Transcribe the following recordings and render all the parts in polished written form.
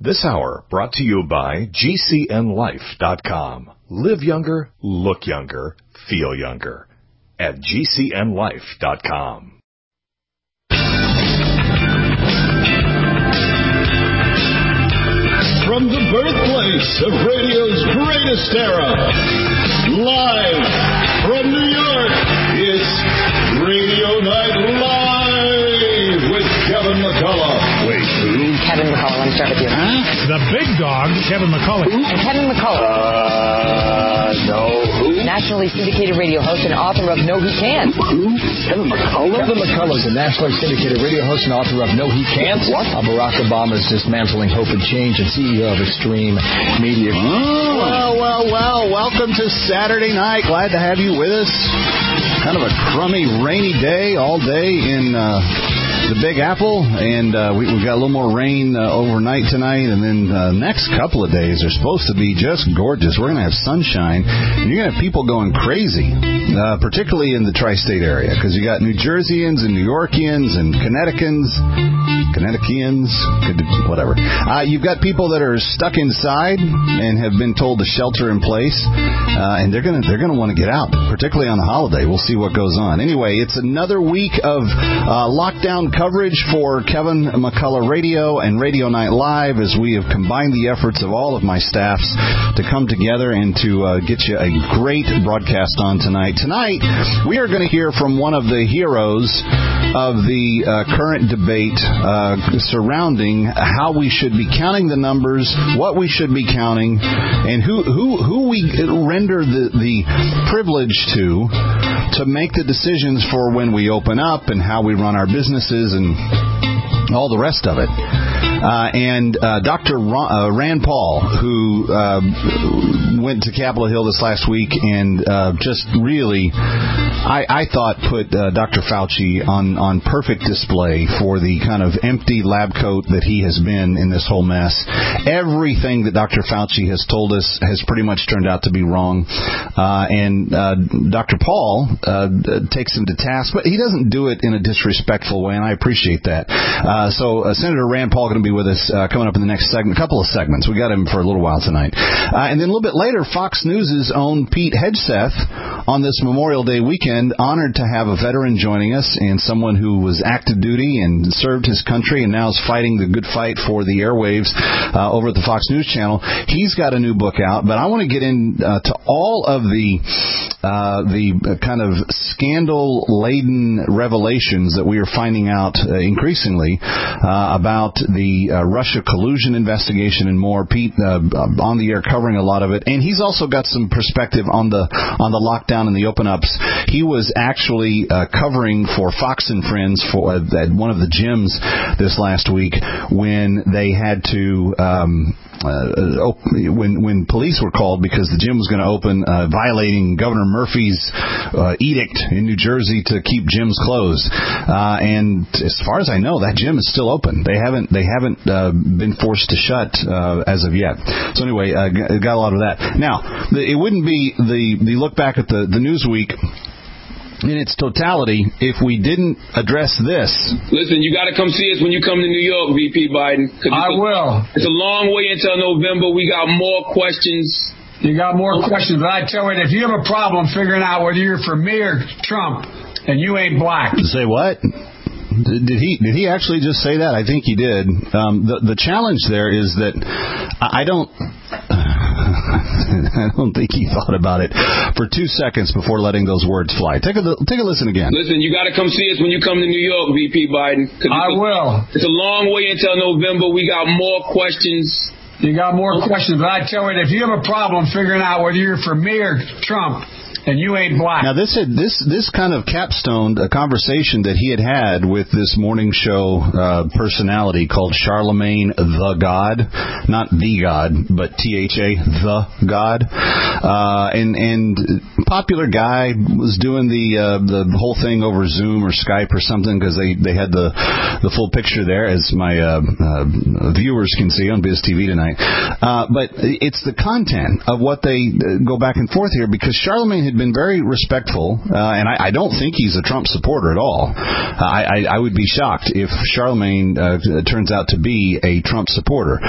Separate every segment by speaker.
Speaker 1: This hour brought to you by GCNLife.com. Live younger, look younger, feel younger at GCNLife.com.
Speaker 2: From the birthplace of radio's greatest era, live from New York, it's Radio Night Live with Kevin McCullough. Wait, who?
Speaker 3: Kevin McCullough, let me start with you.
Speaker 4: Huh? The big dog, Kevin McCullough.
Speaker 3: And Kevin McCullough.
Speaker 2: No, who?
Speaker 3: Nationally syndicated radio host and author of No He Can't.
Speaker 2: Who? Kevin McCullough?
Speaker 5: Kevin McCullough is a nationally syndicated radio host and author of No He Can't.
Speaker 2: What?
Speaker 5: Barack Obama's Dismantling Hope and Change and CEO of Extreme Media.
Speaker 2: Oh. Well, welcome to Saturday night. Glad to have you with us. Kind of a crummy, rainy day all day in the Big Apple, and we've got a little more rain overnight tonight, and then next couple of days are supposed to be just gorgeous. We're going to have sunshine, and you're going to have people going crazy, particularly in the tri-state area, because you got New Jerseyans and New Yorkians and Connecticutans, whatever. You've got people that are stuck inside and have been told to shelter in place, and they're going to want to get out, particularly on the holiday. We'll see what goes on. Anyway, it's another week of lockdown coverage for Kevin McCullough Radio and Radio Night Live, as we have combined the efforts of all of my staffs to come together and to get you a great broadcast on tonight. Tonight, we are going to hear from one of the heroes of the current debate surrounding how we should be counting the numbers, what we should be counting, and who we render the privilege to make the decisions for when we open up and how we run our businesses and all the rest of it. And Dr. Rand Paul, who went to Capitol Hill this last week and just really, I thought, put Dr. Fauci on perfect display for the kind of empty lab coat that he has been in this whole mess. Everything that Dr. Fauci has told us has pretty much turned out to be wrong. And Dr. Paul takes him to task, but he doesn't do it in a disrespectful way, and I appreciate that. So Senator Rand Paul going to be with us coming up in the next segment, couple of segments. We got him for a little while tonight. And then a little bit later, Fox News' own Pete Hegseth on this Memorial Day weekend, honored to have a veteran joining us and someone who was active duty and served his country and now is fighting the good fight for the airwaves over at the Fox News channel. He's got a new book out, but I want to get into all of the kind of scandal-laden revelations that we are finding out increasingly about the Russia collusion investigation and more. Pete on the air covering a lot of it, and he's also got some perspective on the lockdown and the open-ups. He was actually covering for Fox and Friends at one of the gyms this last week when they had to when police were called because the gym was going to open, violating Governor Murphy's edict in New Jersey to keep gyms closed. And as far as I know, that gym is still open. They haven't been forced to shut as of yet. So anyway, got a lot of that. Now, it wouldn't be the look back at the Newsweek in its totality if we didn't address this.
Speaker 6: Listen, you got to come see us when you come to New York, VP Biden.
Speaker 4: I will.
Speaker 6: It's a long way until November. We got more questions.
Speaker 4: You got more questions, but I tell you, if you have a problem figuring out whether you're for me or Trump, and you ain't black.
Speaker 2: Say what? Did he actually just say that? I think he did. The challenge there is that I don't think he thought about it for 2 seconds before letting those words fly. Take a listen again.
Speaker 6: Listen, you got to come see us when you come to New York, VP Biden.
Speaker 4: I will.
Speaker 6: It's a long way until November. We got more questions.
Speaker 4: You got more questions, but I tell you, if you have a problem figuring out whether you're for me or Trump, and you ain't black.
Speaker 2: Now, this kind of capstoned a conversation that he had with this morning show personality called Charlemagne the God. Not the God, but THA, the God. And popular guy was doing the whole thing over Zoom or Skype or something because they had the full picture there, as my viewers can see on Biz TV tonight. But it's the content of what they go back and forth here, because Charlemagne had been very respectful, and I don't think he's a Trump supporter at all. I would be shocked if Charlemagne turns out to be a Trump supporter.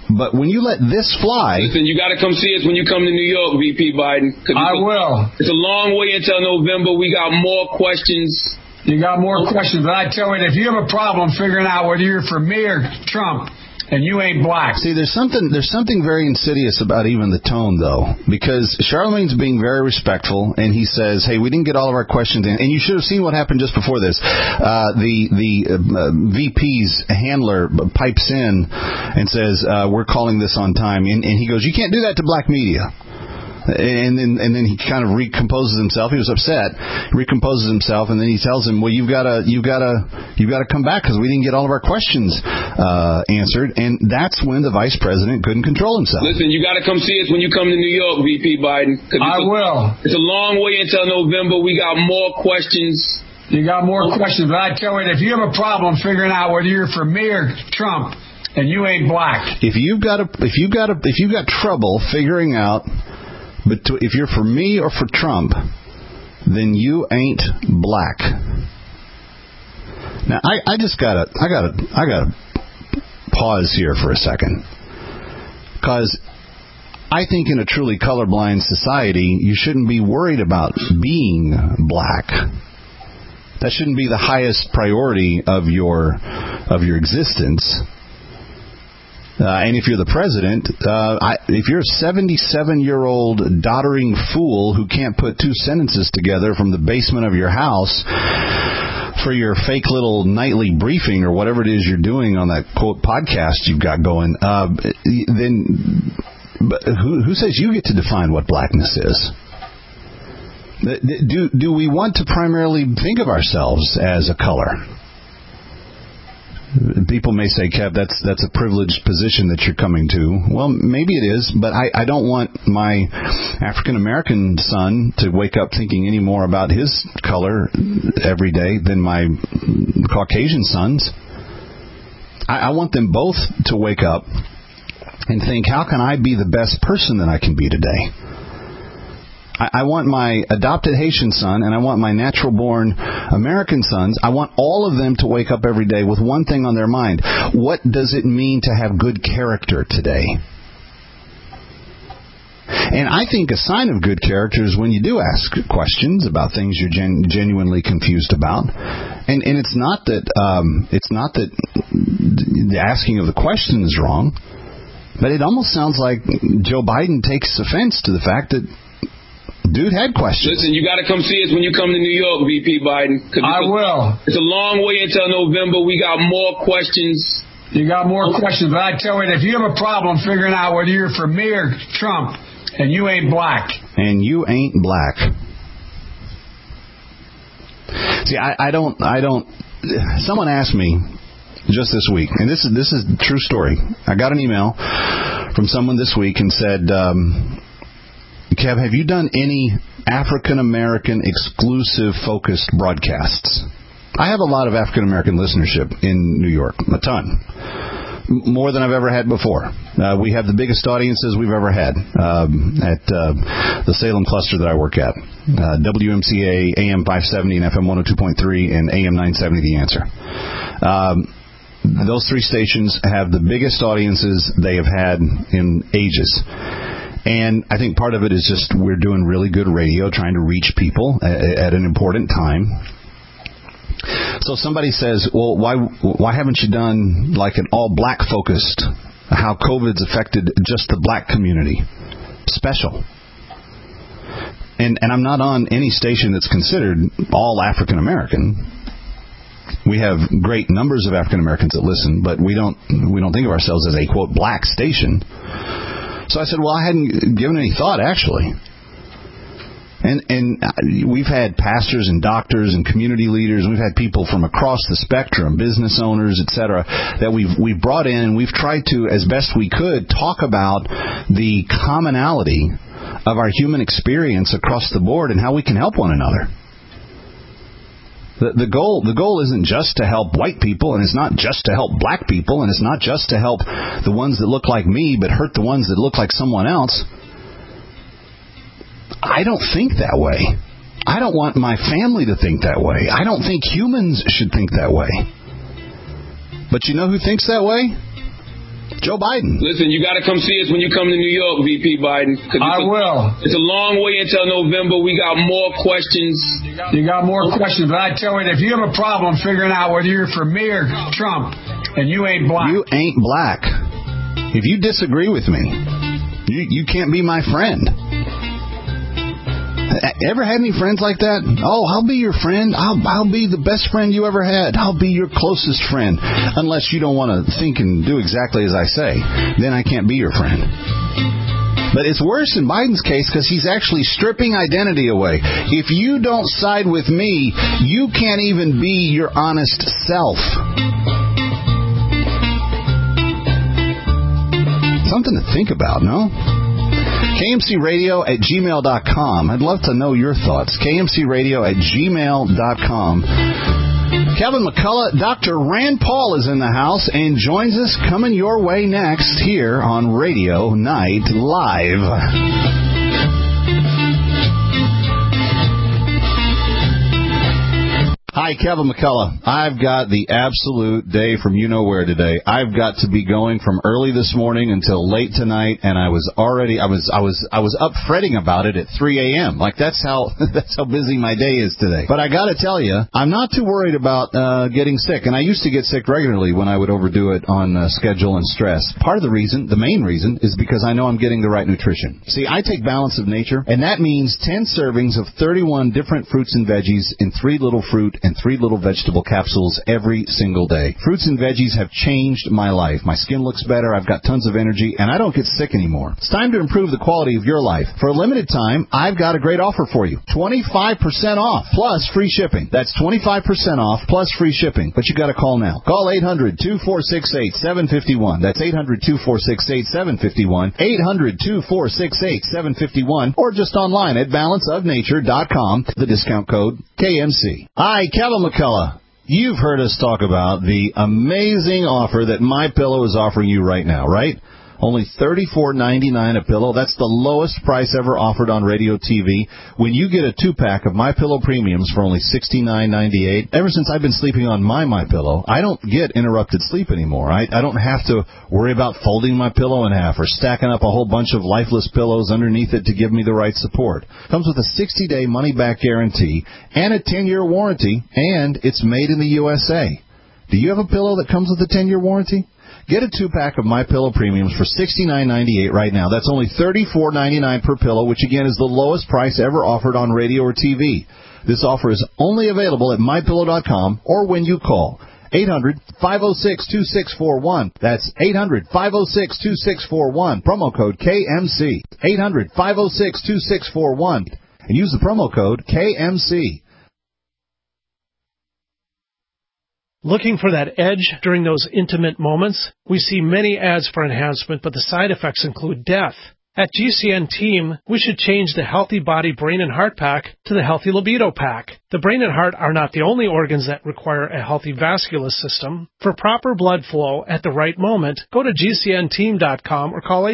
Speaker 2: But when you let this fly...
Speaker 6: Listen, you got to come see us when you come to New York, VP Biden.
Speaker 4: I will.
Speaker 6: It's a long way until November. We got more questions.
Speaker 4: You got more questions, but I tell you, if you have a problem figuring out whether you're for me or Trump, and you ain't black.
Speaker 2: See, there's something very insidious about even the tone, though, because Charlemagne's being very respectful, and he says, "Hey, we didn't get all of our questions in." And you should have seen what happened just before this. The VP's handler pipes in and says, "We're calling this on time," and he goes, "You can't do that to black media." And then he kind of recomposes himself. He was upset. He recomposes himself, and then he tells him, "Well, you've got to come back because we didn't get all of our questions answered." And that's when the vice president couldn't control himself.
Speaker 6: Listen, you got to come see us when you come to New York, VP Biden.
Speaker 4: I will.
Speaker 6: It's a long way until November. We got more questions.
Speaker 4: You got more questions, but I tell you, if you have a problem figuring out whether you're for me or Trump, and you ain't black.
Speaker 2: If you've got trouble figuring out. But if you're for me or for Trump, then you ain't black. Now, I gotta pause here for a second, because I think in a truly colorblind society, you shouldn't be worried about being black. That shouldn't be the highest priority of your existence. And if you're the president, if you're a 77-year-old doddering fool who can't put two sentences together from the basement of your house for your fake little nightly briefing or whatever it is you're doing on that, quote, podcast you've got going, then who says you get to define what blackness is? Do we want to primarily think of ourselves as a color? People may say, Kev, that's a privileged position that you're coming to. Well, maybe it is, but I don't want my African-American son to wake up thinking any more about his color every day than my Caucasian sons. I want them both to wake up and think, how can I be the best person that I can be today? I want my adopted Haitian son and I want my natural-born American sons, I want all of them to wake up every day with one thing on their mind. What does it mean to have good character today? And I think a sign of good character is when you do ask questions about things you're genuinely confused about. And it's not that the asking of the question is wrong, but it almost sounds like Joe Biden takes offense to the fact that dude had questions.
Speaker 6: Listen, you got to come see us when you come to New York, VP Biden.
Speaker 4: I will.
Speaker 6: It's a long way until November. We got more questions.
Speaker 4: You got more questions, but I tell you, if you have a problem figuring out whether you're for me or Trump, and you ain't black.
Speaker 2: And you ain't black. See, I don't. Someone asked me just this week, and this is a true story. I got an email from someone this week and said, Kev, have you done any African-American exclusive focused broadcasts? I have a lot of African-American listenership in New York, a ton. More than I've ever had before. We have the biggest audiences we've ever had at the Salem cluster that I work at. WMCA, AM 570 and FM 102.3 and AM 970, The Answer. Those three stations have the biggest audiences they have had in ages. And I think part of it is just we're doing really good radio, trying to reach people at an important time. So somebody says, well, why haven't you done like an all-black focused, how COVID's affected just the black community? Special. And I'm not on any station that's considered all African-American. We have great numbers of African-Americans that listen, but we don't think of ourselves as a, quote, black station. So I said, well, I hadn't given any thought, actually. And we've had pastors and doctors and community leaders. We've had people from across the spectrum, business owners, etc., that we've brought in, and we've tried to, as best we could, talk about the commonality of our human experience across the board and how we can help one another. The goal isn't just to help white people, and it's not just to help black people, and it's not just to help the ones that look like me but hurt the ones that look like someone else. I don't think that way. I don't want my family to think that way. I don't think humans should think that way. But you know who thinks that way? Joe Biden.
Speaker 6: Listen, you got to come see us when you come to New York, VP Biden.
Speaker 4: I will.
Speaker 6: It's a long way until November. We got more questions.
Speaker 4: You got more questions, but I tell you, if you have a problem figuring out whether you're for me or Trump, and you ain't black.
Speaker 2: You ain't black. If you disagree with me, you can't be my friend. Ever had any friends like that? Oh, I'll be your friend. I'll be the best friend you ever had. I'll be your closest friend. Unless you don't want to think and do exactly as I say. Then I can't be your friend. But it's worse in Biden's case because he's actually stripping identity away. If you don't side with me, you can't even be your honest self. Something to think about, no? KMCRadio@gmail.com. I'd love to know your thoughts. KMCRadio@gmail.com. Kevin McCullough, Dr. Rand Paul is in the house and joins us coming your way next here on Radio Night Live. Hi, Kevin McCullough. I've got the absolute day from you-know-where today. I've got to be going from early this morning until late tonight, and I was up fretting about it at 3 a.m. Like that's how busy my day is today. But I got to tell you, I'm not too worried about getting sick, and I used to get sick regularly when I would overdo it on schedule and stress. Part of the reason, the main reason, is because I know I'm getting the right nutrition. See, I take Balance of Nature, and that means 10 servings of 31 different fruits and veggies in 3 little fruit and 3 little vegetable capsules every single day. Fruits and veggies have changed my life. My skin looks better, I've got tons of energy, and I don't get sick anymore. It's time to improve the quality of your life. For a limited time, I've got a great offer for you. 25% off plus free shipping. That's 25% off plus free shipping. But you got to call now. Call 800-2468-751. That's 800-2468-751. 800-2468-751. Or just online at balanceofnature.com. The discount code KMC. Hi, Kevin McCullough. You've heard us talk about the amazing offer that MyPillow is offering you right now, right? Only $34.99 a pillow. That's the lowest price ever offered on radio TV. When you get a 2-pack of MyPillow Premiums for only $69.98, ever since I've been sleeping on my MyPillow, I don't get interrupted sleep anymore. I don't have to worry about folding my pillow in half or stacking up a whole bunch of lifeless pillows underneath it to give me the right support. Comes with a 60-day money-back guarantee and a 10-year warranty, and it's made in the USA. Do you have a pillow that comes with a 10-year warranty? Get a 2-pack of MyPillow Premiums for $69.98 right now. That's only $34.99 per pillow, which again is the lowest price ever offered on radio or TV. This offer is only available at MyPillow.com or when you call 800-506-2641. That's 800-506-2641. Promo code KMC. 800-506-2641. And use the promo code KMC.
Speaker 7: Looking for that edge during those intimate moments? We see many ads for enhancement, but the side effects include death. At GCN Team, we should change the Healthy Body, Brain, and Heart Pack to the Healthy Libido Pack. The brain and heart are not the only organs that require a healthy vascular system. For proper blood flow at the right moment, go to GCNteam.com or call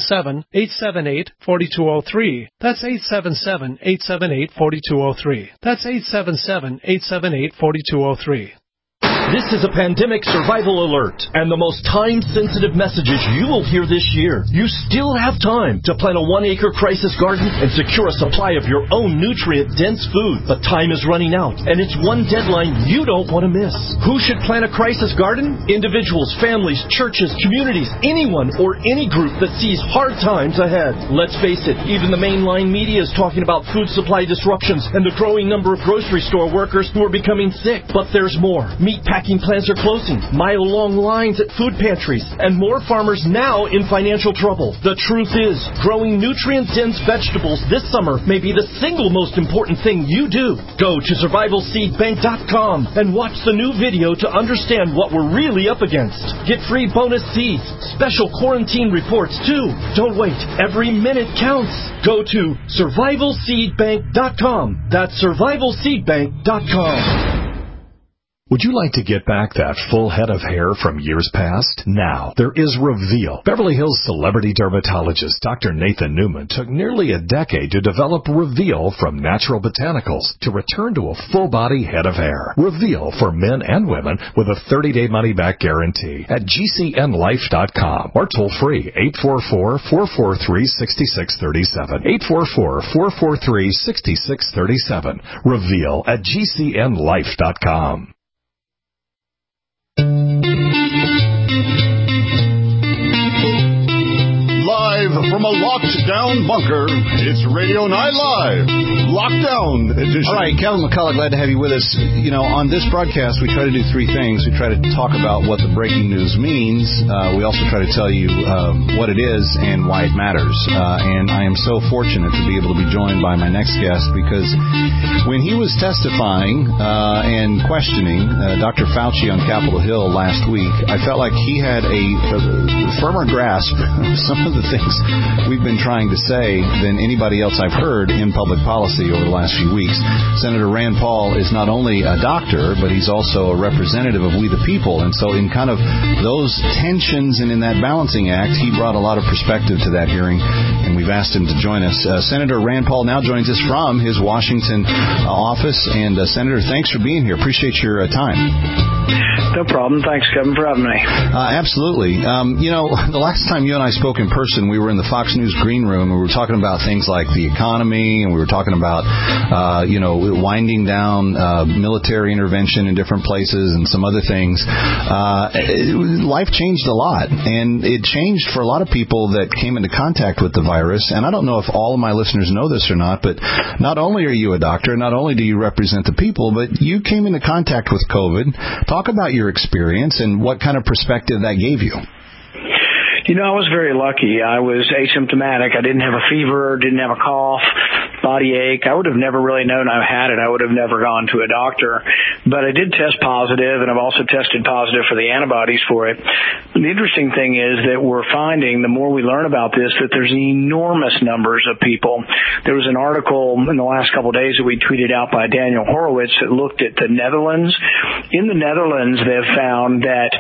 Speaker 7: 877-878-4203. That's 877-878-4203. That's 877-878-4203.
Speaker 8: This is a pandemic survival alert, and the most time-sensitive messages you will hear this year. You still have time to plant a 1-acre crisis garden and secure a supply of your own nutrient-dense food. But time is running out, and it's one deadline you don't want to miss. Who should plant a crisis garden? Individuals, families, churches, communities, anyone or any group that sees hard times ahead. Let's face it, even the mainline media is talking about food supply disruptions and the growing number of grocery store workers who are becoming sick. But there's more. Meatpacking plants are closing, mile-long lines at food pantries, and more farmers now in financial trouble. The truth is, growing nutrient-dense vegetables this summer may be the single most important thing you do. Go to survivalseedbank.com and watch the new video to understand what we're really up against. Get free bonus seeds, special quarantine reports too. Don't wait. Every minute counts. Go to survivalseedbank.com. That's survivalseedbank.com.
Speaker 1: Would you like to get back that full head of hair from years past? Now, there is Reveal. Beverly Hills celebrity dermatologist Dr. Nathan Newman took nearly a decade to develop Reveal from natural botanicals to return to a full-body head of hair. Reveal for men and women with a 30-day money-back guarantee at GCNlife.com or toll-free 844-443-6637. 844-443-6637. Reveal at GCNlife.com.
Speaker 9: Live from a locked-down bunker, it's Radio Night Live, Lockdown Edition.
Speaker 2: All right, Kevin McCullough, glad to have you with us. You know, on this broadcast, we try to do three things. We try to talk about what the breaking news means. We also try to tell you what it is and why it matters. And I am so fortunate to be able to be joined by my next guest because when he was testifying and questioning Dr. Fauci on Capitol Hill last week, I felt like he had a firmer grasp of some of the things we've been trying to say than anybody else I've heard in public policy over the last few weeks. Senator Rand Paul is not only a doctor, but he's also a representative of we the people. And so in kind of those tensions and in that balancing act, he brought a lot of perspective to that hearing, and we've asked him to join us. Senator Rand Paul now joins us from his Washington office. And Senator, thanks for being here. Appreciate your time.
Speaker 10: No problem. Thanks, Kevin, for having me.
Speaker 2: Absolutely. You know, the last time you and I spoke in person, we were in the Fox News green room, and we were talking about things like the economy, and we were talking about, winding down military intervention in different places and some other things. Life changed a lot, and it changed for a lot of people that came into contact with the virus. And I don't know if all of my listeners know this or not, but not only are you a doctor, not only do you represent the people, but you came into contact with COVID. Talk about your experience and what kind of perspective that gave you.
Speaker 10: You know, I was very lucky. I was asymptomatic. I didn't have a fever, didn't have a cough, body ache. I would have never really known I had it. I would have never gone to a doctor. But I did test positive, and I've also tested positive for the antibodies for it. The interesting thing is that we're finding, the more we learn about this, that there's enormous numbers of people. There was an article in the last couple of days that we tweeted out by Daniel Horowitz that looked at the Netherlands. In the Netherlands, they've found that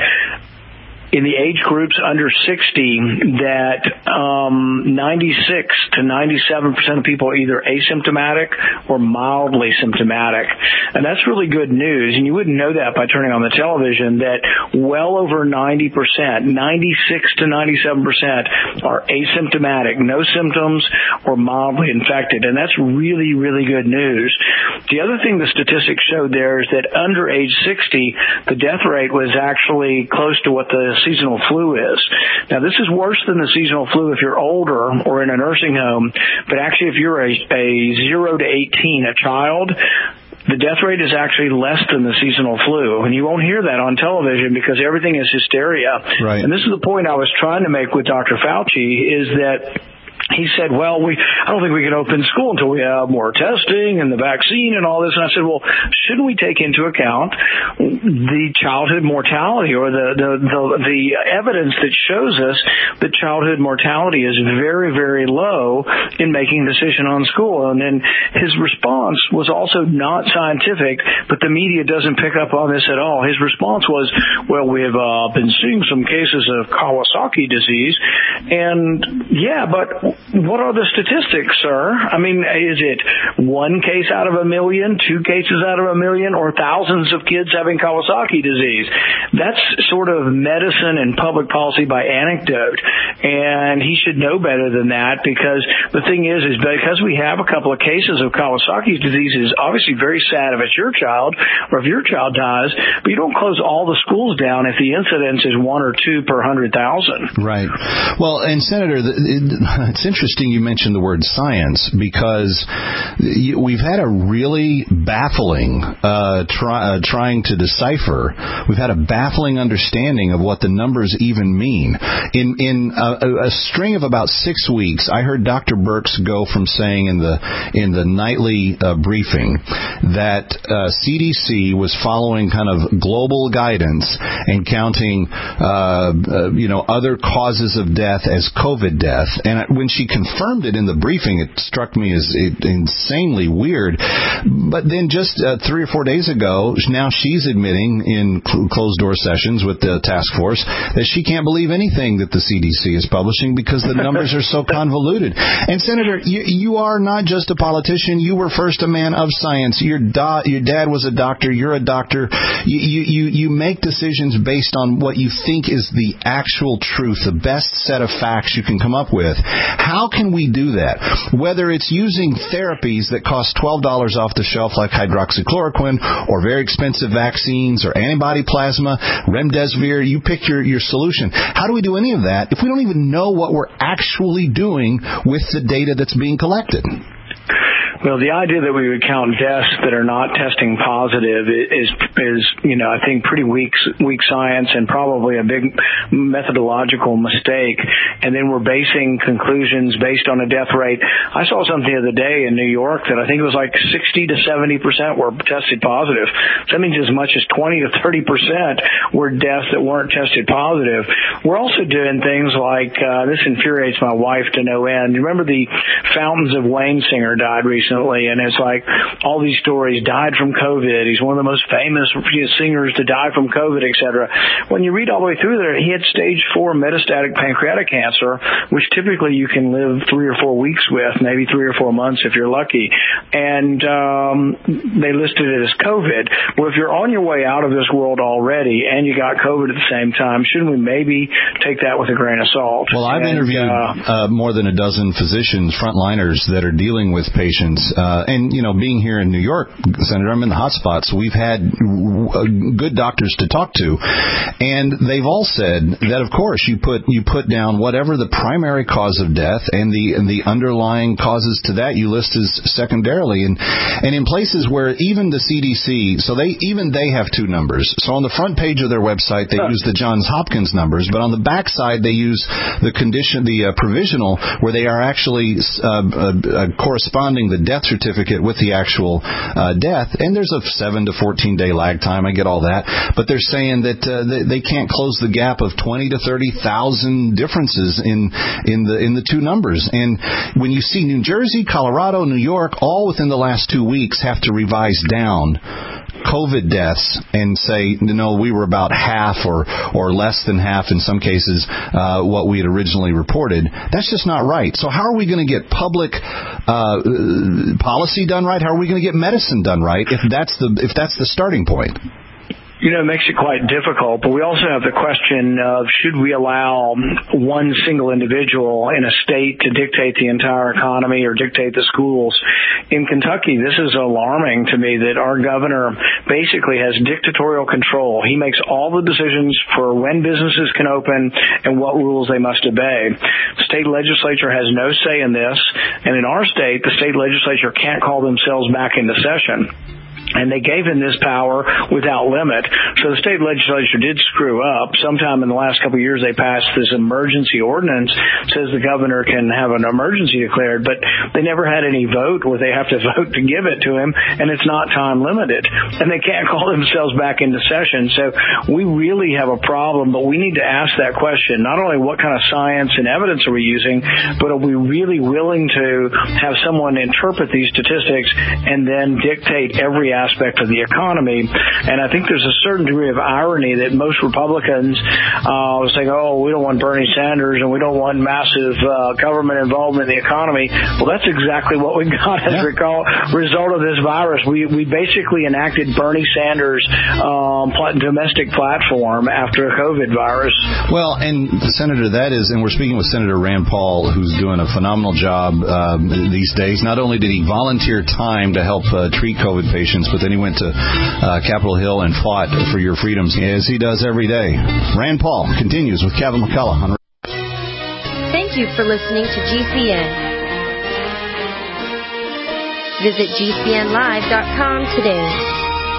Speaker 10: in the age groups under 60, that 96 to 97% of people are either asymptomatic or mildly symptomatic. And that's really good news. And you wouldn't know that by turning on the television, that well over 90%, 96 to 97% are asymptomatic, no symptoms or mildly infected. And that's really, really good news. The other thing the statistics showed there is that under age 60, the death rate was actually close to what the seasonal flu is. Now, this is worse than the seasonal flu if you're older or in a nursing home, but actually if you're a 0 to 18, a child, the death rate is actually less than the seasonal flu. And you won't hear that on television because everything is hysteria.
Speaker 2: Right.
Speaker 10: And this is the point I was trying to make with Dr. Fauci, is that he said, well, I don't think we can open school until we have more testing and the vaccine and all this. And I said, well, shouldn't we take into account the childhood mortality or the evidence that shows us that childhood mortality is very, very low in making a decision on school? And then his response was also not scientific, but the media doesn't pick up on this at all. His response was, well, we have been seeing some cases of Kawasaki disease. And yeah, but what are the statistics, sir? I mean, is it one case out of a million, 2 cases out of a million, or thousands of kids having Kawasaki disease? That's sort of medicine and public policy by anecdote, and he should know better than that, because the thing is because we have a couple of cases of Kawasaki disease, is obviously very sad if it's your child or if your child dies, but you don't close all the schools down if the incidence is 1 or 2 per 100,000.
Speaker 2: Right. Well, and Senator, it's interesting you mentioned the word science, because we've had a really baffling trying to decipher. We've had a baffling understanding of what the numbers even mean. In a string of about 6 weeks, I heard Dr. Birx go from saying in the nightly briefing that CDC was following kind of global guidance and counting other causes of death as COVID death. And when she she confirmed it in the briefing, it struck me as insanely weird. But then just 3 or 4 days ago, now she's admitting in closed-door sessions with the task force that she can't believe anything that the CDC is publishing because the numbers are so convoluted. And, Senator, you are not just a politician. You were first a man of science. Your dad was a doctor. You're a doctor. You make decisions based on what you think is the actual truth, the best set of facts you can come up with. How can we do that? Whether it's using therapies that cost $12 off the shelf like hydroxychloroquine or very expensive vaccines or antibody plasma, remdesivir, you pick your solution. How do we do any of that if we don't even know what we're actually doing with the data that's being collected?
Speaker 10: Well, the idea that we would count deaths that are not testing positive is I think pretty weak science and probably a big methodological mistake. And then we're basing conclusions based on a death rate. I saw something the other day in New York that I think it was like 60 to 70% were tested positive. So that means as much as 20 to 30% were deaths that weren't tested positive. We're also doing things like, this infuriates my wife to no end. You remember the Fountains of Wayne singer died recently? And it's like all these stories, died from COVID. He's one of the most famous singers to die from COVID, etc. When you read all the way through there, he had stage 4 metastatic pancreatic cancer, which typically you can live 3 or 4 weeks with, maybe 3 or 4 months if you're lucky. And they listed it as COVID. Well, if you're on your way out of this world already and you got COVID at the same time, shouldn't we maybe take that with a grain of salt?
Speaker 2: Well, I've interviewed more than a dozen physicians, frontliners that are dealing with patients. And, being here in New York, Senator, I'm in the hot spot, so we've had good doctors to talk to. And they've all said that, of course, you put down whatever the primary cause of death and the underlying causes to that you list as secondarily. And in places where even the CDC, so they have two numbers. So on the front page of their website, they use the Johns Hopkins numbers, but on the back side, they use the provisional, where they are actually corresponding the death certificate with the actual death, and there's a 7 to 14 day lag time. I get all that, but they're saying that they can't close the gap of 20 to 30,000 differences in the two numbers. And when you see New Jersey, Colorado, New York, all within the last 2 weeks have to revise down COVID deaths and say, we were about half or less than half in some cases what we had originally reported. That's just not right. So how are we going to get public policy done right? How are we going to get medicine done right if that's the starting point?
Speaker 10: It makes it quite difficult, but we also have the question of should we allow one single individual in a state to dictate the entire economy or dictate the schools. In Kentucky, this is alarming to me that our governor basically has dictatorial control. He makes all the decisions for when businesses can open and what rules they must obey. The state legislature has no say in this, and in our state, the state legislature can't call themselves back into session. And they gave him this power without limit. So the state legislature did screw up. Sometime in the last couple of years, they passed this emergency ordinance that says the governor can have an emergency declared, but they never had any vote where they have to vote to give it to him, and it's not time limited. And they can't call themselves back into session. So we really have a problem, but we need to ask that question. Not only what kind of science and evidence are we using, but are we really willing to have someone interpret these statistics and then dictate every aspect of the economy? And I think there's a certain degree of irony that most Republicans saying, we don't want Bernie Sanders and we don't want massive government involvement in the economy. Well, that's exactly what we got as a result of this virus. We basically enacted Bernie Sanders' domestic platform after a COVID virus.
Speaker 2: Well, and Senator, and we're speaking with Senator Rand Paul, who's doing a phenomenal job these days. Not only did he volunteer time to help treat COVID patients, but then he went to Capitol Hill and fought for your freedoms, as he does every day. Rand Paul continues with Kevin McCullough.
Speaker 11: Thank you for listening to GCN. Visit GCNlive.com today.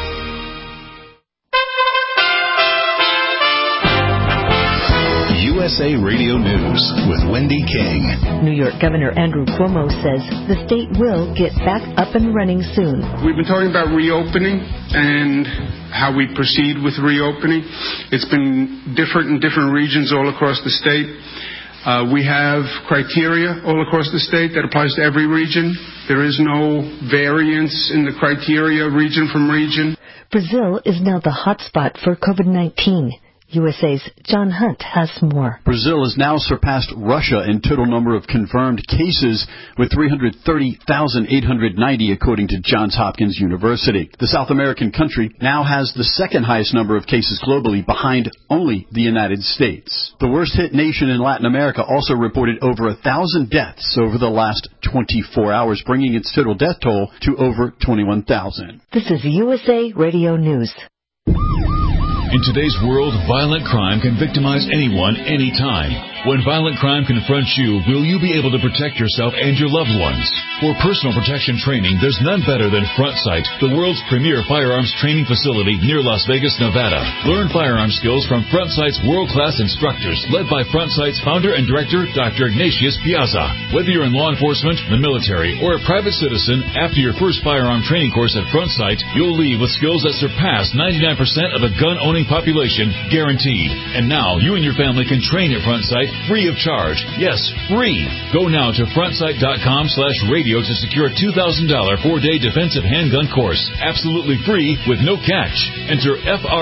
Speaker 1: USA Radio News with Wendy King.
Speaker 12: New York Governor Andrew Cuomo says the state will get back up and running soon.
Speaker 13: We've been talking about reopening and how we proceed with reopening. It's been different in different regions all across the state. We have criteria all across the state that applies to every region. There is no variance in the criteria region from region.
Speaker 12: Brazil is now the hotspot for COVID-19. USA's John Hunt has more.
Speaker 14: Brazil has now surpassed Russia in total number of confirmed cases with 330,890 according to Johns Hopkins University. The South American country now has the second highest number of cases globally behind only the United States. The worst hit nation in Latin America also reported over 1,000 deaths over the last 24 hours, bringing its total death toll to over 21,000.
Speaker 12: This is USA Radio News.
Speaker 15: In today's world, violent crime can victimize anyone, anytime. When violent crime confronts you, will you be able to protect yourself and your loved ones? For personal protection training, there's none better than Front Sight, the world's premier firearms training facility near Las Vegas, Nevada. Learn firearm skills from Front Sight's world-class instructors, led by Front Sight's founder and director, Dr. Ignatius Piazza. Whether you're in law enforcement, the military, or a private citizen, after your first firearm training course at Front Sight, you'll leave with skills that surpass 99% of the gun-owning population, guaranteed. And now, you and your family can train at Front Sight free of charge. Yes, free. Go now to frontsight.com/radio to secure a $2,000 4-day defensive handgun course. Absolutely free with no catch. Enter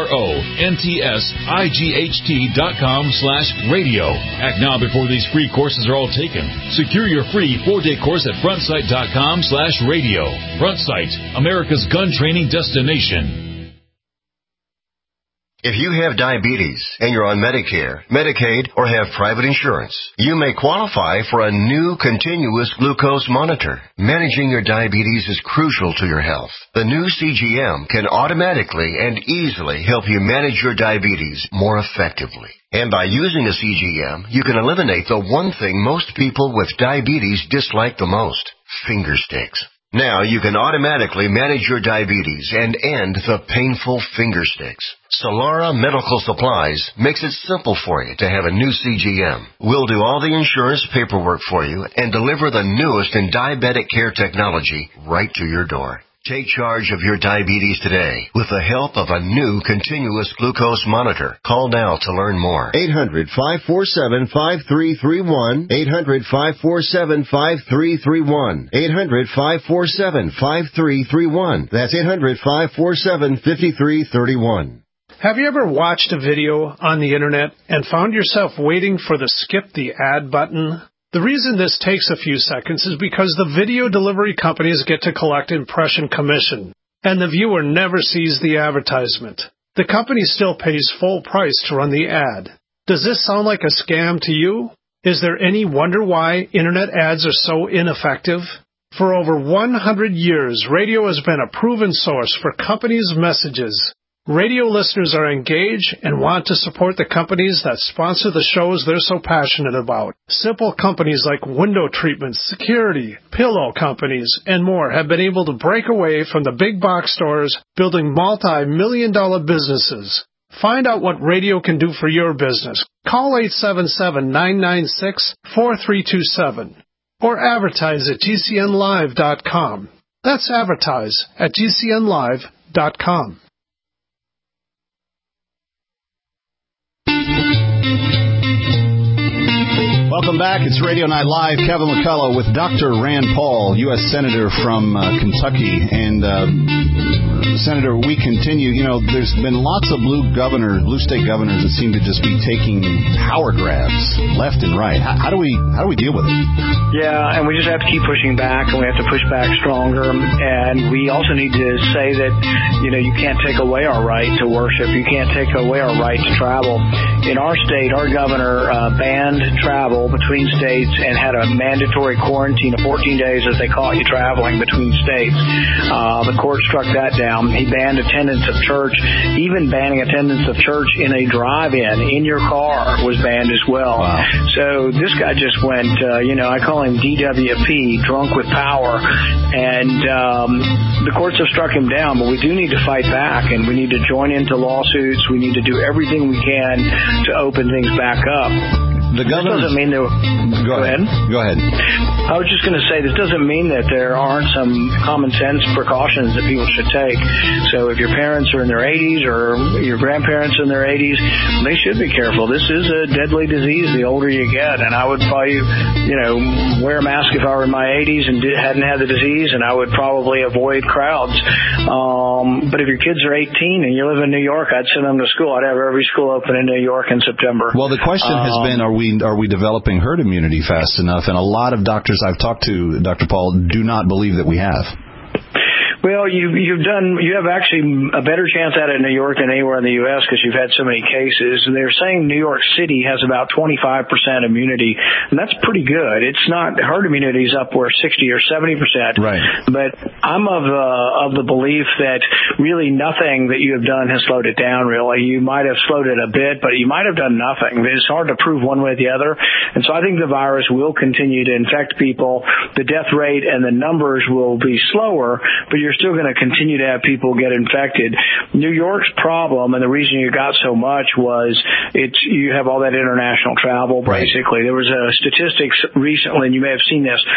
Speaker 15: frontsight.com/radio. Act now before these free courses are all taken. Secure your free 4-day course at frontsight.com/radio. Front Sight, America's gun training destination.
Speaker 16: If you have diabetes and you're on Medicare, Medicaid, or have private insurance, you may qualify for a new continuous glucose monitor. Managing your diabetes is crucial to your health. The new CGM can automatically and easily help you manage your diabetes more effectively. And by using a CGM, you can eliminate the one thing most people with diabetes dislike the most: finger sticks. Now you can automatically manage your diabetes and end the painful finger sticks. Solara Medical Supplies makes it simple for you to have a new CGM. We'll do all the insurance paperwork for you and deliver the newest in diabetic care technology right to your door. Take charge of your diabetes today with the help of a new continuous glucose monitor. Call now to learn more.
Speaker 17: 800-547-5331. 800-547-5331. 800-547-5331. That's 800-547-5331.
Speaker 7: Have you ever watched a video on the internet and found yourself waiting for the skip the ad button? The reason this takes a few seconds is because the video delivery companies get to collect impression commission, and the viewer never sees the advertisement. The company still pays full price to run the ad. Does this sound like a scam to you? Is there any wonder why internet ads are so ineffective? For over 100 years, radio has been a proven source for companies' messages. Radio listeners are engaged and want to support the companies that sponsor the shows they're so passionate about. Simple companies like window treatments, security, pillow companies, and more have been able to break away from the big box stores, building multi-million-dollar businesses. Find out what radio can do for your business. Call 877-996-4327 or advertise at GCNlive.com. That's advertise at GCNlive.com.
Speaker 2: Welcome back. It's Radio Night Live. Kevin McCullough with Dr. Rand Paul, U.S. Senator from Kentucky. And, Senator, we continue. You know, there's been lots of blue state governors that seem to just be taking power grabs left and right. How do we deal with it?
Speaker 10: Yeah, and we just have to keep pushing back, and we have to push back stronger. And we also need to say that, you know, you can't take away our right to worship. You can't take away our right to travel. In our state, our governor banned travel between states and had a mandatory quarantine of 14 days as they caught you traveling between states. The court struck that down. He banned attendance of church. Even banning attendance of church in a drive-in in your car was banned as well.
Speaker 2: Wow.
Speaker 10: So this guy just went, I call him DWP, drunk with power. And the courts have struck him down, but we do need to fight back, and we need to join into lawsuits. We need to do everything we can to open things back up.
Speaker 2: The governor
Speaker 10: doesn't mean there. Go ahead.
Speaker 2: Go ahead.
Speaker 10: I was just going to say this doesn't mean that there aren't some common sense precautions that people should take. So if your parents are in their 80s or your grandparents are in their 80s, they should be careful. This is a deadly disease the older you get, and I would probably, wear a mask if I were in my 80s and hadn't had the disease, and I would probably avoid crowds. But if your kids are 18 and you live in New York, I'd send them to school. I'd have every school open in New York in September.
Speaker 2: Well, the question has been, are we developing herd immunity fast enough? And a lot of doctors I've talked to, Dr. Paul, do not believe that we have.
Speaker 10: Well, you have actually a better chance at it in New York than anywhere in the U.S. because you've had so many cases. And they're saying New York City has about 25% immunity, and that's pretty good. It's not, herd immunity is up where 60 or 70%.
Speaker 2: Right.
Speaker 10: But I'm of the belief that really nothing that you have done has slowed it down, really. You might have slowed it a bit, but you might have done nothing. It's hard to prove one way or the other. And so I think the virus will continue to infect people. The death rate and the numbers will be slower, but you're still going to continue to have people get infected. New York's problem, and the reason you got so much, was you have all that international travel, basically. There was a statistics recently, and you may have seen this,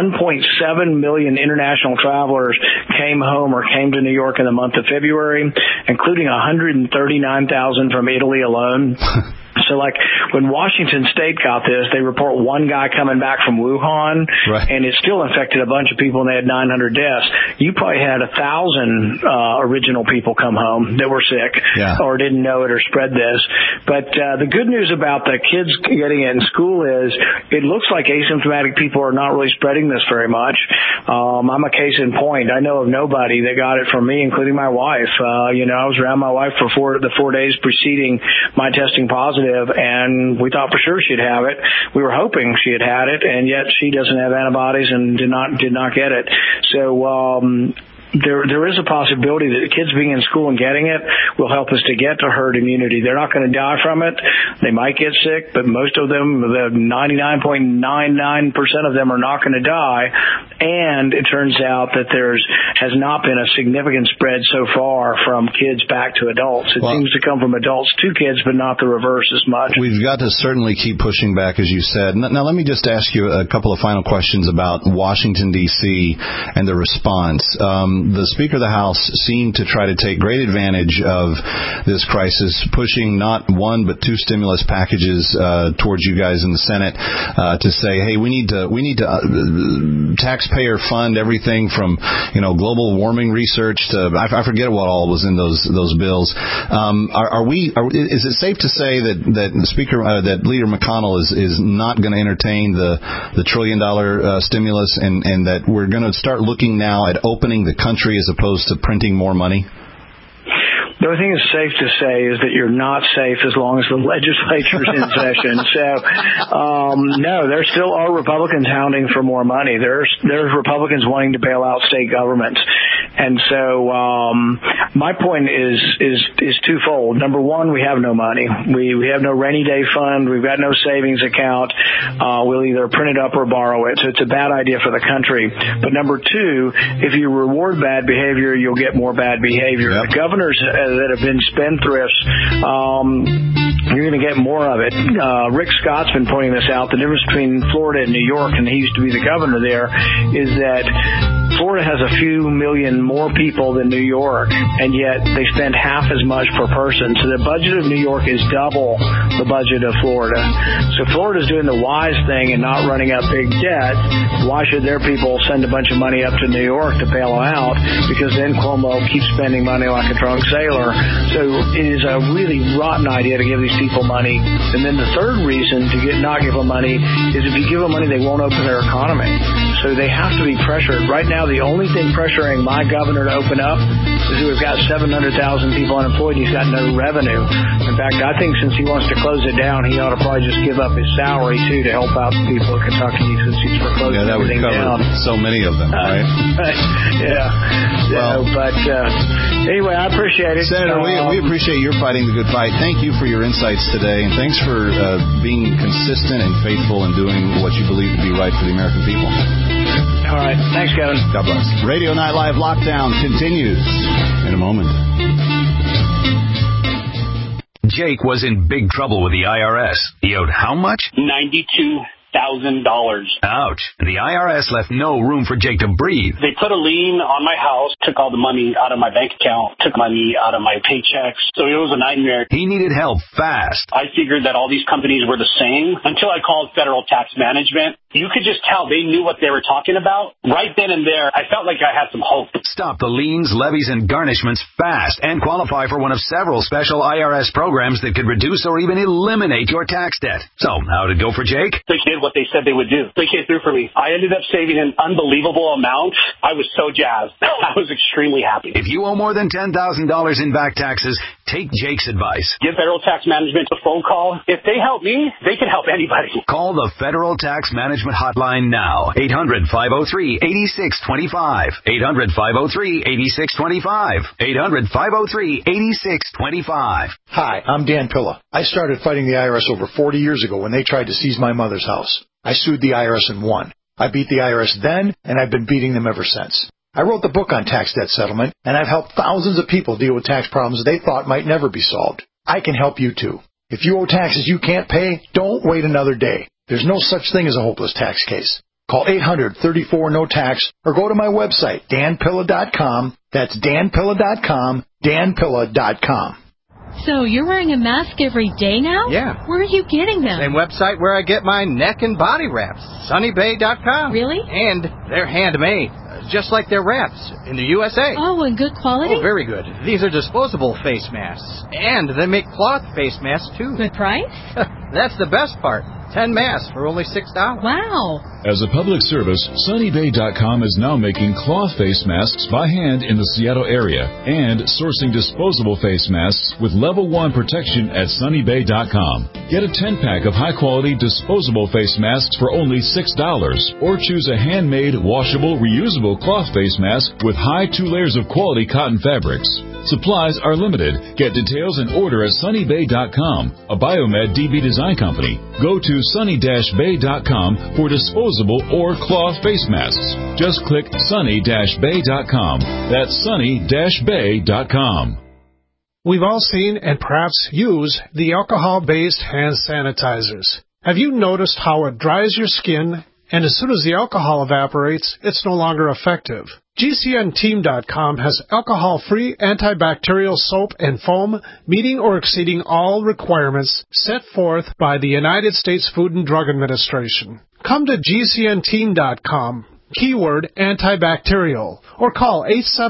Speaker 10: 1.7 million international travelers came home or came to New York in the month of February, including 139,000 from Italy alone. So, like, when Washington State got this, they report one guy coming back from Wuhan, and it still infected a bunch of people, and they had 900 deaths. You probably had 1,000 original people come home that were sick or didn't know it or spread this. But the good news about the kids getting it in school is it looks like asymptomatic people are not really spreading this very much. I'm a case in point. I know of nobody that got it from me, including my wife. I was around my wife for the 4 days preceding my testing positive, and we thought for sure she'd have it. We were hoping she had it, and yet she doesn't have antibodies and did not get it. So there is a possibility that the kids being in school and getting it will help us to get to herd immunity. They're not going to die from it. They might get sick, but most of them, the 99.99% of them, are not going to die. And it turns out that has not been a significant spread so far from kids back to adults. It seems to come from adults to kids, but not the reverse as much.
Speaker 2: We've got to certainly keep pushing back, as you said. Now, let me just ask you a couple of final questions about Washington, D.C. and the response. The Speaker of the House seemed to try to take great advantage of this crisis, pushing not one but two stimulus packages towards you guys in the Senate to say, hey, we need to taxpayer fund everything from global warming research to I forget what all was in those bills. Is it safe to say that that Leader McConnell is not going to entertain the $1 trillion stimulus and that we're going to start looking now at opening the country as opposed to printing more money?
Speaker 10: The only thing that's safe to say is that you're not safe as long as the legislature's in session. So, no, there still are Republicans hounding for more money. There's Republicans wanting to bail out state governments. And so my point is twofold. Number one, we have no money. We have no rainy day fund. We've got no savings account. We'll either print it up or borrow it. So it's a bad idea for the country. But number two, if you reward bad behavior, you'll get more bad behavior. The governors that have been spendthrifts, you're going to get more of it. Rick Scott's been pointing this out. The difference between Florida and New York, and he used to be the governor there, is that Florida has a few million more people than New York, and yet they spend half as much per person. So the budget of New York is double the budget of Florida. So Florida's doing the wise thing and not running up big debt. Why should their people send a bunch of money up to New York to bail them out? Because then Cuomo keeps spending money like a drunk sailor. So it is a really rotten idea to give these people money. And then the third reason to not give them money is if you give them money, they won't open their economy. So they have to be pressured. Right now, the only thing pressuring my governor to open up is that we've got 700,000 people unemployed. He's got no revenue. In fact, I think since he wants to close it down, he ought to probably just give up his salary, too, to help out the people of Kentucky since he's for closing everything down.
Speaker 2: That would cover so many of them, right?
Speaker 10: But anyway, I appreciate it.
Speaker 2: Senator, we appreciate your fighting the good fight. Thank you for your insights today, and thanks for being consistent and faithful in doing what you believe to be right for the American people.
Speaker 10: All right. Thanks, Kevin.
Speaker 2: God bless. Radio Night Live Lockdown continues in a moment.
Speaker 18: Jake was in big trouble with the IRS. He owed how much?
Speaker 19: $92,000.
Speaker 18: Ouch. The IRS left no room for Jake to breathe.
Speaker 19: They put a lien on my house, took all the money out of my bank account, took money out of my paychecks. So it was a nightmare.
Speaker 18: He needed help fast.
Speaker 19: I figured that all these companies were the same until I called Federal Tax Management. You could just tell they knew what they were talking about. Right then and there, I felt like I had some hope.
Speaker 18: Stop the liens, levies, and garnishments fast and qualify for one of several special IRS programs that could reduce or even eliminate your tax debt. So, how did it go for Jake?
Speaker 19: They did what they said they would do. They came through for me. I ended up saving an unbelievable amount. I was so jazzed. I was extremely happy.
Speaker 18: If you owe more than $10,000 in back taxes, take Jake's advice.
Speaker 19: Give Federal Tax Management a phone call. If they help me, they can help anybody.
Speaker 18: Call the Federal Tax Management Hotline now. 800-503-8625. 800-503-8625. 800-503-8625.
Speaker 20: Hi, I'm Dan Pilla. I started fighting the IRS over 40 years ago when they tried to seize my mother's house. I sued the IRS and won. I beat the IRS then, and I've been beating them ever since. I wrote the book on tax debt settlement, and I've helped thousands of people deal with tax problems they thought might never be solved. I can help you too. If you owe taxes you can't pay, don't wait another day. There's no such thing as a hopeless tax case. Call 800-34-NO-TAX or go to my website, danpilla.com. That's danpilla.com, danpilla.com.
Speaker 21: So you're wearing a mask every day now?
Speaker 22: Yeah.
Speaker 21: Where are you getting them?
Speaker 22: Same website where I get my neck and body wraps, sunnybay.com.
Speaker 21: Really?
Speaker 22: And they're handmade, just like their wraps in the USA.
Speaker 21: Oh, and good quality?
Speaker 22: Oh, very good. These are disposable face masks. And they make cloth face masks, too.
Speaker 21: Good price?
Speaker 22: That's the best part. 10 masks for only $6.
Speaker 21: Wow.
Speaker 15: As a public service, sunnybay.com is now making cloth face masks by hand in the Seattle area and sourcing disposable face masks with level 1 protection at sunnybay.com. Get a 10-pack of high-quality disposable face masks for only $6 or choose a handmade, washable, reusable cloth face mask with high 2 layers of quality cotton fabrics. Supplies are limited. Get details and order at sunnybay.com, a Biomed DB design company. Go to sunny-bay.com for disposable or cloth face masks. Just click sunny-bay.com. That's sunny-bay.com.
Speaker 7: We've all seen and perhaps use the alcohol-based hand sanitizers. Have you noticed how it dries your skin, and as soon as the alcohol evaporates, it's no longer effective? GCNteam.com has alcohol-free antibacterial soap and foam meeting or exceeding all requirements set forth by the United States Food and Drug Administration. Come to GCNteam.com, keyword antibacterial, or call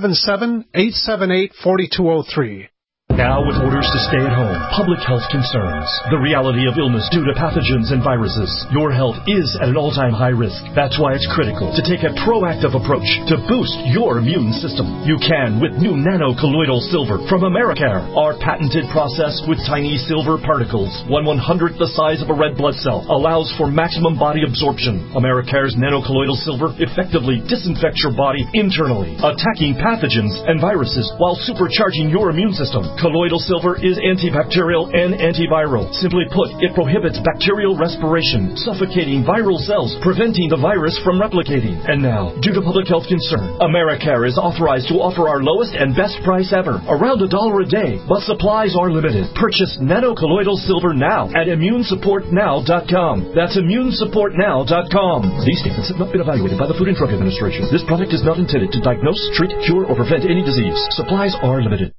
Speaker 7: 877-878-4203.
Speaker 8: Now with orders to stay at home, public health concerns, the reality of illness due to pathogens and viruses, your health is at an all-time high risk. That's why it's critical to take a proactive approach to boost your immune system. You can with new nano-colloidal silver from Americare. Our patented process with tiny silver particles, 1/100th the size of a red blood cell, allows for maximum body absorption. Americare's nano-colloidal silver effectively disinfects your body internally, attacking pathogens and viruses while supercharging your immune system. Colloidal silver is antibacterial and antiviral. Simply put, it prohibits bacterial respiration, suffocating viral cells, preventing the virus from replicating. And now, due to public health concern, Americare is authorized to offer our lowest and best price ever, around $1 a day, but supplies are limited. Purchase nano-colloidal silver now at immunesupportnow.com. That's immunesupportnow.com. These statements have not been evaluated by the Food and Drug Administration. This product is not intended to diagnose, treat, cure, or prevent any disease. Supplies are limited.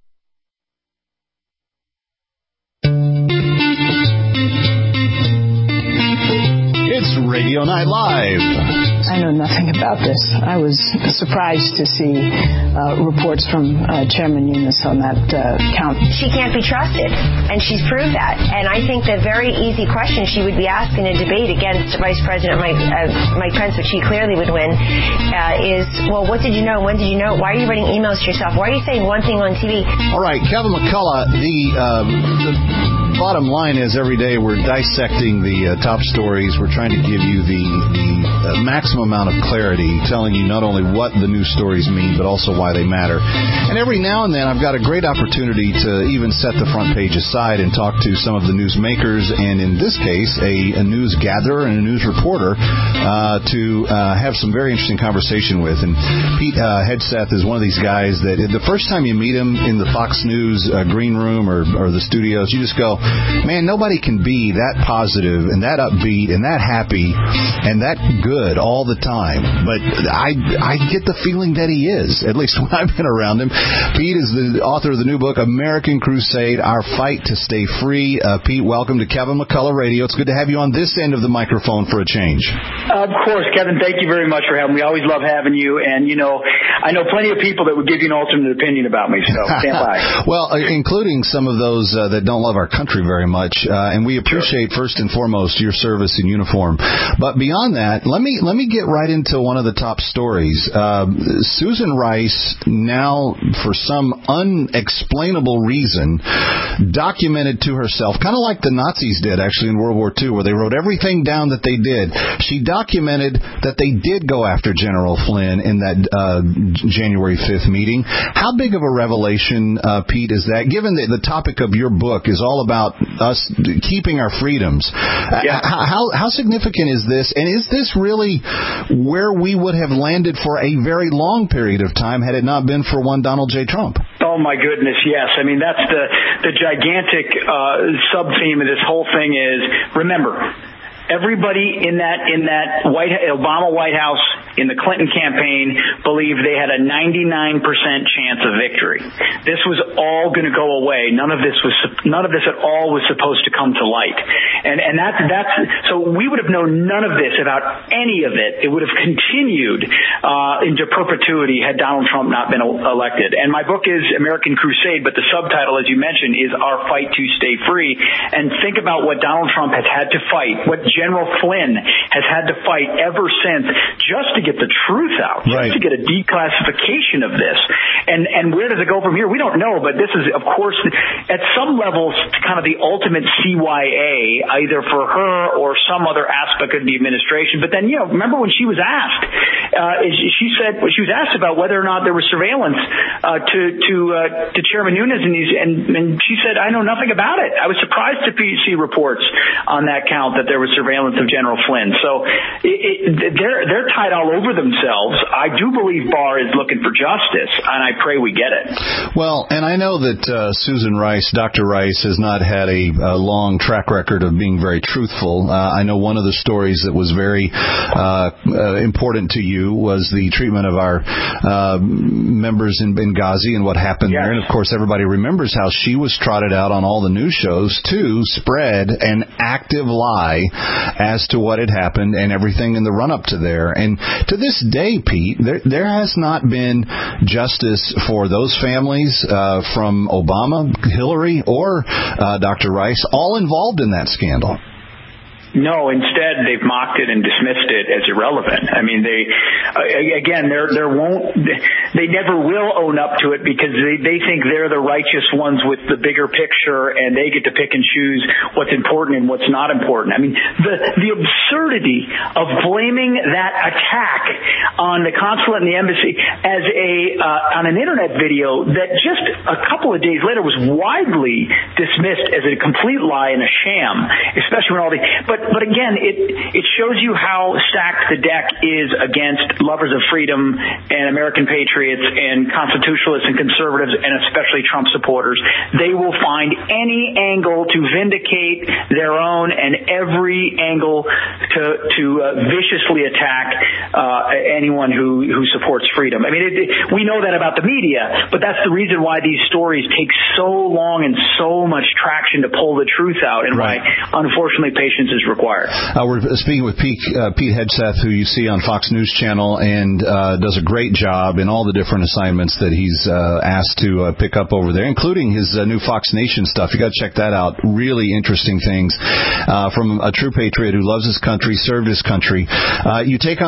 Speaker 2: It's Radio Night Live.
Speaker 23: I know nothing about this. I was surprised to see reports from Chairman Eunice on that count.
Speaker 11: She can't be trusted, and she's proved that. And I think the very easy question she would be asked in a debate against Vice President Mike Pence, which he clearly would win, is, well, what did you know? When did you know? Why are you writing emails to yourself? Why are you saying one thing on TV?
Speaker 2: All right, Kevin McCullough, the bottom line is every day we're dissecting the top stories. We're trying to give you the maximum amount of clarity, telling you not only what the news stories mean, but also why they matter. And every now and then, I've got a great opportunity to even set the front page aside and talk to some of the news makers, and in this case, a news gatherer and a news reporter to have some very interesting conversation with. And Pete Hegseth is one of these guys that the first time you meet him in the Fox News green room or the studios, you just go, man, nobody can be that positive and that upbeat and that happy and that good all the time. But I get the feeling that he is, at least when I've been around him. Pete is the author of the new book, American Crusade, Our Fight to Stay Free. Pete, welcome to Kevin McCullough Radio. It's good to have you on this end of the microphone for a change.
Speaker 3: Of course, Kevin, thank you very much for having me. I always love having you. And, I know plenty of people that would give you an alternate opinion about me, so stand by.
Speaker 2: Well, including some of those that don't love our country very much. And we appreciate, first and foremost, your service in uniform. But beyond that, let me get right into one of the top stories. Susan Rice, now for some unexplainable reason, documented to herself, kind of like the Nazis did actually in World War II, where they wrote everything down that they did. She documented that they did go after General Flynn in that January 5th meeting. How big of a revelation, Pete, is that, given that the topic of your book is all about us keeping our freedoms?
Speaker 3: Yeah.
Speaker 2: How significant is this, and is this really where we would have landed for a very long period of time had it not been for one Donald J. Trump?
Speaker 3: Oh, my goodness, yes. I mean, that's the gigantic sub-theme of this whole thing is, remember, everybody in that Obama White House, in the Clinton campaign, believed they had a 99% chance of victory. This was all going to go away. None of this at all was supposed to come to light. And that's so we would have known none of this about any of it. It would have continued into perpetuity had Donald Trump not been elected. And my book is American Crusade, but the subtitle, as you mentioned, is Our Fight to Stay Free. And think about what Donald Trump has had to fight, what General Flynn has had to fight ever since, just to get the truth out, just to get a declassification of this. And where does it go from here? We don't know, but this is, of course, at some levels, kind of the ultimate CYA, either for her or some other aspect of the administration. But then, remember when she was asked, she was asked about whether or not there was surveillance to Chairman Nunes, and she said, I know nothing about it. I was surprised to see reports on that count that there was surveillance of General Flynn. So they're tied all over themselves. I do believe Barr is looking for justice, and I pray we get it.
Speaker 2: Well, and I know that Susan Rice, Dr. Rice, has not had a long track record of being very truthful. I know one of the stories that was very important to you was the treatment of our members in Benghazi and what happened there. And, of course, everybody remembers how she was trotted out on all the news shows to spread an active lie as to what had happened and everything in the run-up to there. And to this day, Pete, there has not been justice for those families from Obama, Hillary, or Dr. Rice, all involved in that scandal.
Speaker 3: No, instead they've mocked it and dismissed it as irrelevant. I mean, they never will own up to it because they think they're the righteous ones with the bigger picture, and they get to pick and choose what's important and what's not important. I mean, the absurdity of blaming that attack on the consulate and the embassy as on an internet video that just a couple of days later was widely dismissed as a complete lie and a sham, especially when all the But again, it shows you how stacked the deck is against lovers of freedom and American patriots and constitutionalists and conservatives and especially Trump supporters. They will find any angle to vindicate their own and every angle to viciously attack anyone who supports freedom. I mean, we know that about the media, but that's the reason why these stories take so long and so much traction to pull the truth out, and why, unfortunately, patience is required.
Speaker 2: We're speaking with Pete Hegseth, who you see on Fox News Channel, and does a great job in all the different assignments that he's asked to pick up over there, including his new Fox Nation stuff. You got to check that out. Really interesting things from a true patriot who loves his country, served his country. You take on some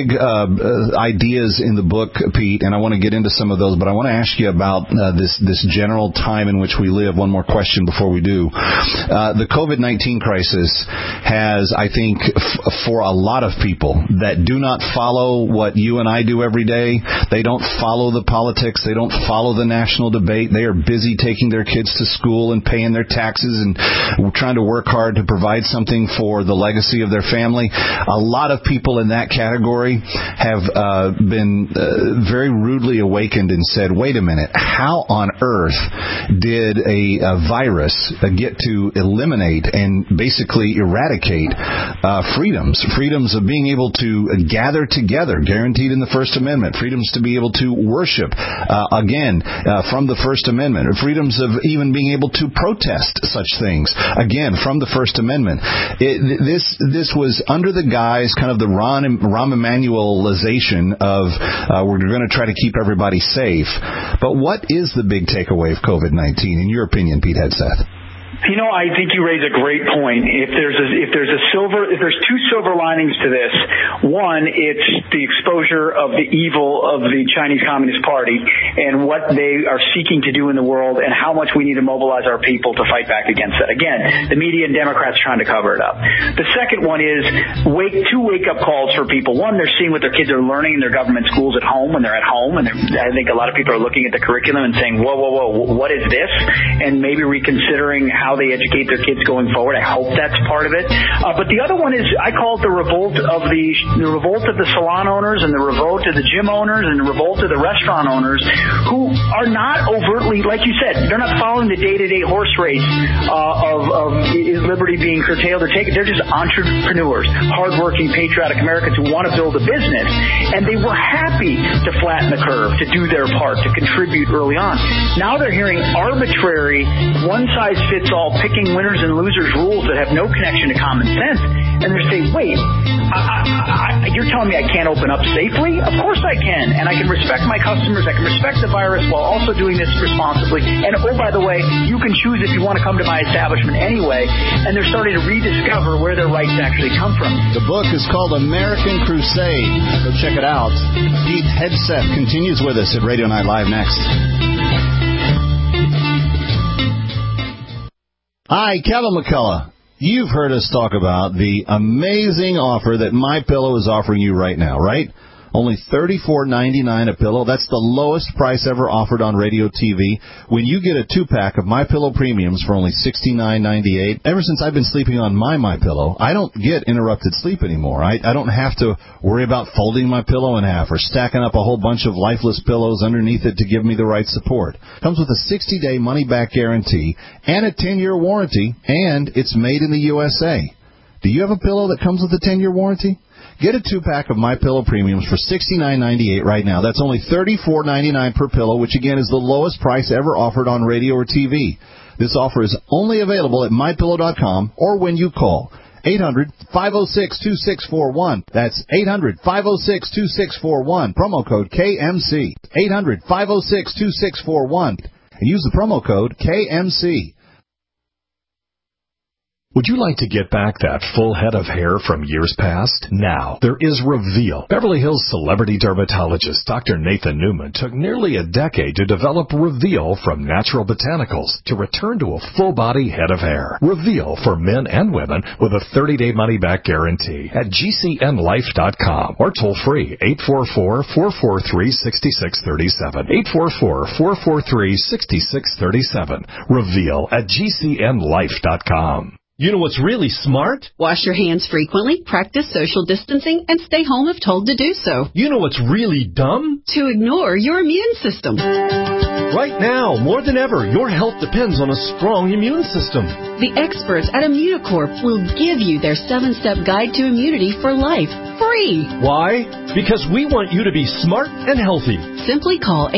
Speaker 2: big ideas in the book, Pete, and I want to get into some of those, but I want to ask you about this general time in which we live. One more question before we do. The COVID-19 crisis has, I think, for a lot of people that do not follow what you and I do every day, they don't follow the politics, they don't follow the national debate, they are busy taking their kids to school and paying their taxes and trying to work hard to provide something for the legacy of their family. A lot of people in that category have been very rudely awakened and said, wait a minute, how on earth did a virus get to eliminate and basically eradicate freedoms of being able to gather together, guaranteed in the First Amendment, freedoms to be able to worship, from the First Amendment, freedoms of even being able to protest such things, again, from the First Amendment. This was under the guise, kind of the Rahm Emanuelization of we're going to try to keep everybody safe. But what is the big takeaway of COVID-19, in your opinion, Pete Hegseth?
Speaker 3: You know, I think you raise a great point. If there's two silver linings to this, one, it's the exposure of the evil of the Chinese Communist Party and what they are seeking to do in the world and how much we need to mobilize our people to fight back against that. Again, the media and Democrats trying to cover it up. The second one is two wake-up calls for people. One, they're seeing what their kids are learning in their government schools at home when they're at home, and I think a lot of people are looking at the curriculum and saying, whoa, what is this? And maybe reconsidering how they educate their kids going forward. I hope that's part of it. But the other one is, I call it the revolt of the salon owners and the revolt of the gym owners and the revolt of the restaurant owners who are not overtly, like you said, they're not following the day-to-day horse race of is liberty being curtailed or taken. They're just entrepreneurs, hardworking, patriotic Americans who want to build a business, and they were happy to flatten the curve, to do their part, to contribute early on. Now they're hearing arbitrary, one-size-fits-all, picking winners and losers rules that have no connection to common sense, and they're saying, wait, you're telling me I can't open up safely? Of course I can, and I can respect my customers, I can respect the virus while also doing this responsibly, and oh, by the way, you can choose if you want to come to my establishment anyway, and they're starting to rediscover where their rights actually come from.
Speaker 2: The book is called American Crusade. Go check it out. Pete Hegseth continues with us at Radio Night Live next. Hi, Kevin McCullough. You've heard us talk about the amazing offer that MyPillow is offering you right now, right? Only $34.99 a pillow. That's the lowest price ever offered on radio TV. When you get a 2-pack of MyPillow Premiums for only $69.98, ever since I've been sleeping on my MyPillow, I don't get interrupted sleep anymore. I don't have to worry about folding my pillow in half or stacking up a whole bunch of lifeless pillows underneath it to give me the right support. Comes with a 60-day money-back guarantee and a 10-year warranty, and it's made in the USA. Do you have a pillow that comes with a 10-year warranty? Get a 2-pack of MyPillow Premiums for $69.98 right now. That's only $34.99 per pillow, which again is the lowest price ever offered on radio or TV. This offer is only available at MyPillow.com or when you call 800-506-2641. That's 800-506-2641. Promo code KMC. 800-506-2641. And use the promo code KMC.
Speaker 1: Would you like to get back that full head of hair from years past? Now, there is Reveal. Beverly Hills celebrity dermatologist Dr. Nathan Newman took nearly a decade to develop Reveal from natural botanicals to return to a full-body head of hair. Reveal for men and women with a 30-day money-back guarantee at GCNlife.com or toll-free 844-443-6637. 844-443-6637. Reveal at GCNlife.com.
Speaker 8: You know what's really smart?
Speaker 4: Wash your hands frequently, practice social distancing, and stay home if told to do so.
Speaker 8: You know what's really dumb?
Speaker 4: To ignore your immune system.
Speaker 8: Right now, more than ever, your health depends on a strong immune system.
Speaker 4: The experts at Immunocorp will give you their 7-step guide to immunity for life, free.
Speaker 8: Why? Because we want you to be smart and healthy.
Speaker 4: Simply call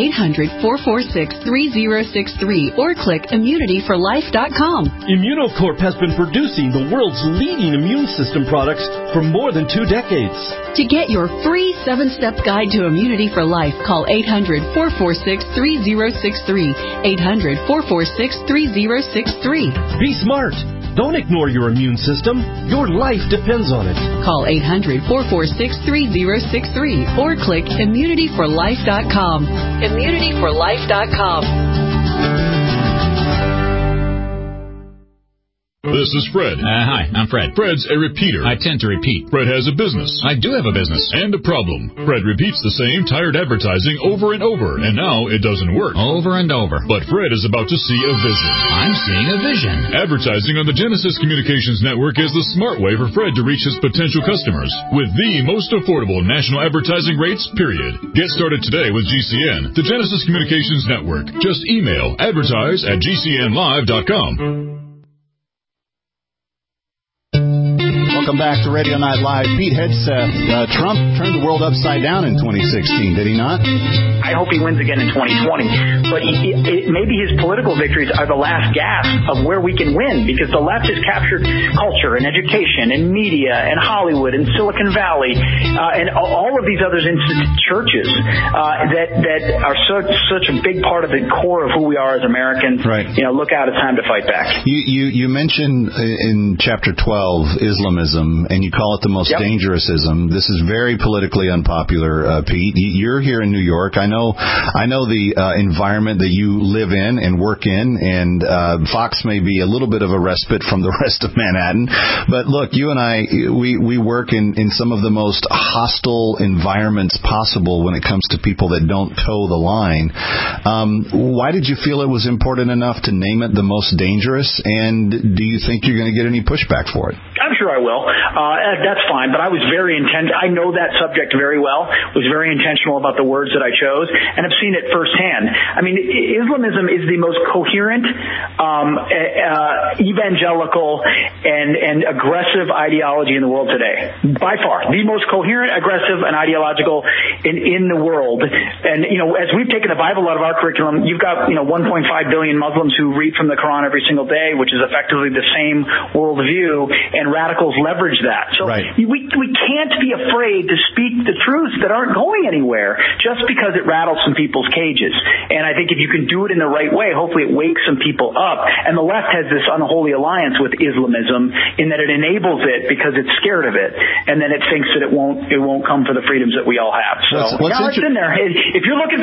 Speaker 4: 800-446-3063 or click immunityforlife.com.
Speaker 8: Immunocorp has been producing the world's leading immune system products for more than 2 decades.
Speaker 4: To get your free 7-step guide to immunity for life, call 800-446-3063. 800-446-3063.
Speaker 8: Be smart. Don't ignore your immune system. Your life depends on it.
Speaker 4: Call 800-446-3063 or click immunityforlife.com. Immunityforlife.com.
Speaker 15: This is Fred.
Speaker 5: Hi, I'm Fred.
Speaker 15: Fred's a repeater.
Speaker 5: I tend to repeat.
Speaker 15: Fred has a business.
Speaker 5: I do have a business.
Speaker 15: And a problem. Fred repeats the same tired advertising over and over, and now it doesn't work.
Speaker 5: Over and over.
Speaker 15: But Fred is about to see a vision.
Speaker 5: I'm seeing a vision.
Speaker 15: Advertising on the Genesis Communications Network is the smart way for Fred to reach his potential customers with the most affordable national advertising rates, period. Get started today with GCN, the Genesis Communications Network. Just email advertise@gcnlive.com.
Speaker 2: Welcome back to Radio Night Live. Pete Hegseth, Trump turned the world upside down in 2016, did he not?
Speaker 3: I hope he wins again in 2020. But maybe his political victories are the last gasp of where we can win, because the left has captured culture and education and media and Hollywood and Silicon Valley and all of these other churches that are such a big part of the core of who we are as Americans.
Speaker 2: Right.
Speaker 3: Look out, it's time to fight back.
Speaker 2: You mentioned in Chapter 12 Islamism, and you call it the most dangerous ism. This is very politically unpopular, Pete. You're here in New York. I know the environment that you live in and work in, and Fox may be a little bit of a respite from the rest of Manhattan. But look, you and I, we work in some of the most hostile environments possible when it comes to people that don't toe the line. Why did you feel it was important enough to name it the most dangerous? And do you think you're going to get any pushback for it?
Speaker 3: I'm sure I will. That's fine, but I was very I know that subject very well, was very intentional about the words that I chose, and have seen it firsthand. I mean, Islamism is the most coherent, evangelical, and aggressive ideology in the world today. By far. The most coherent, aggressive, and ideological in the world. And, as we've taken the Bible out of our curriculum, you've got, 1.5 billion Muslims who read from the Quran every single day, which is effectively the same worldview, and radicals leverage that. So we can't be afraid to speak the truths that aren't going anywhere just because it rattles some people's cages. And I think if you can do it in the right way, hopefully it wakes some people up. And the left has this unholy alliance with Islamism in that it enables it because it's scared of it, and then it thinks that it won't come for the freedoms that we all have. So it's in there. If you're looking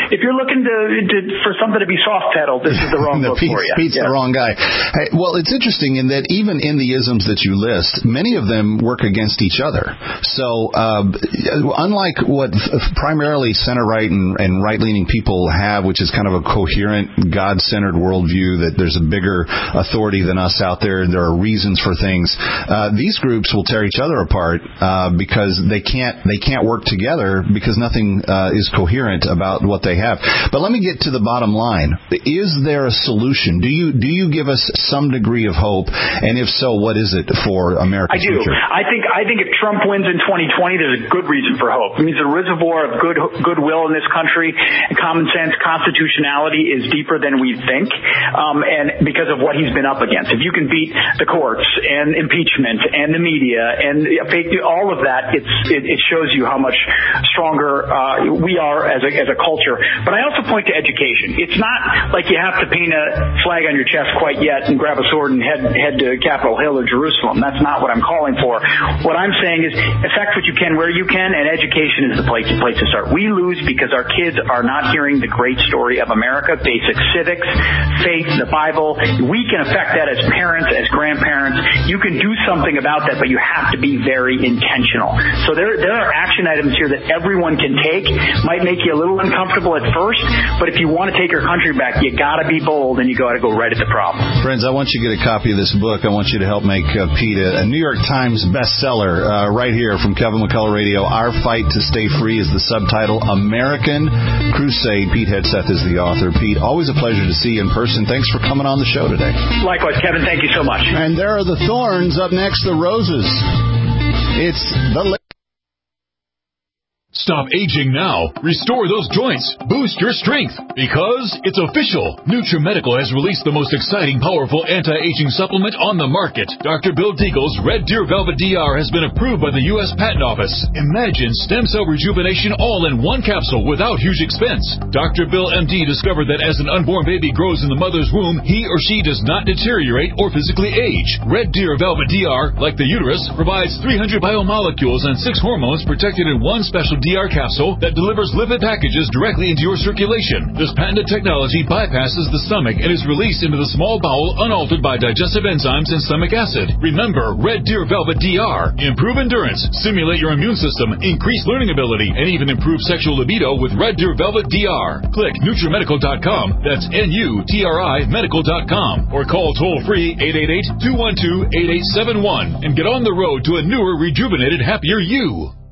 Speaker 3: for something to be soft pedaled, this is the wrong book for you.
Speaker 2: Pete's the wrong guy. Hey, well, it's interesting in that even in the isms that you list, many of them work against each other. So unlike what primarily center-right and right-leaning people have, which is kind of a coherent, God-centered worldview, that there's a bigger authority than us out there, and there are reasons for things, these groups will tear each other apart because they can't work together because nothing is coherent about what they have. But let me get to the bottom line. Is there a solution? Do you give us some degree of hope? And if so, what is it for America's future?
Speaker 3: I think if Trump wins in 2020, there's a good reason for hope. It means the reservoir of goodwill in this country, common sense, constitutionality is deeper than we think, and because of what he's been up against. If you can beat the courts and impeachment and the media and all of that, it shows you how much stronger we are as a culture. But I also point to education. It's not like you have to paint a flag on your chest quite yet and grab a sword and head to Capitol Hill or Jerusalem. That's not what I'm calling for. What I'm saying is affect what you can where you can, and education is the place to start. We lose because our kids are not hearing the great story of America, basic civics, faith, the Bible. We can affect that as parents, as grandparents. You can do something about that, but you have to be very intentional. So there are action items here that everyone can take. Might make you a little uncomfortable at first, but if you want to take your country back, you got to be bold, and you got to go right at the problem.
Speaker 2: Friends, I want you to get a copy of this book. I want you to help make Pete a New York Times bestseller right here from Kevin McCullough Radio. Our Fight to Stay Free is the subtitle. American Crusade. Pete Hegseth is the author. Pete, always a pleasure to see you in person. Thanks for coming on the show today.
Speaker 3: Likewise, Kevin. Thank you so much.
Speaker 2: And there are the thorns. Up next, the roses. It's the
Speaker 15: Stop aging now. Restore those joints. Boost your strength. Because it's official. NutriMedical has released the most exciting, powerful anti-aging supplement on the market. Dr. Bill Deagle's Red Deer Velvet DR has been approved by the U.S. Patent Office. Imagine stem cell rejuvenation all in one capsule without huge expense. Dr. Bill MD discovered that as an unborn baby grows in the mother's womb, he or she does not deteriorate or physically age. Red Deer Velvet DR, like the uterus, provides 300 biomolecules and 6 hormones protected in one special DR capsule that delivers lipid packages directly into your circulation. This patented technology bypasses the stomach and is released into the small bowel unaltered by digestive enzymes and stomach acid. Remember, Red Deer Velvet DR. Improve endurance, stimulate your immune system, increase learning ability, and even improve sexual libido with Red Deer Velvet DR. Click NutriMedical.com, that's NUTRI Medical.com, or call toll-free 888-212-8871 and get on the road to a newer, rejuvenated, happier you.